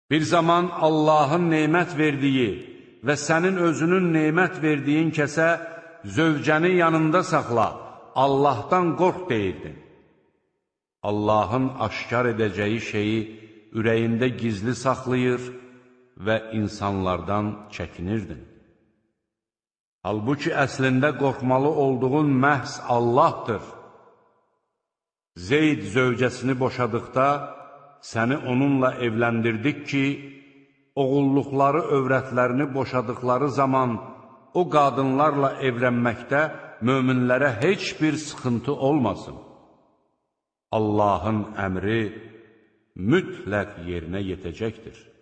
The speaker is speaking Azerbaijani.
Bir zaman Allahın nemət verdiyi və sənin özünün nemət verdiyin kəsə zövcəni yanında saxla, Allahdan qorx deyirdin. Allahın aşkar edəcəyi şeyi ürəyində gizli saxlayır və insanlardan çəkinirdin. Halbuki əslində qorxmalı olduğun məhz Allahdır. Zeyd zövcəsini boşadıqda, səni onunla evləndirdik ki, oğulluqları övrətlərini boşadıqları zaman o qadınlarla evlənməkdə möminlərə heç bir sıxıntı olmasın. Allahın əmri mütləq yerinə yetəcəkdir.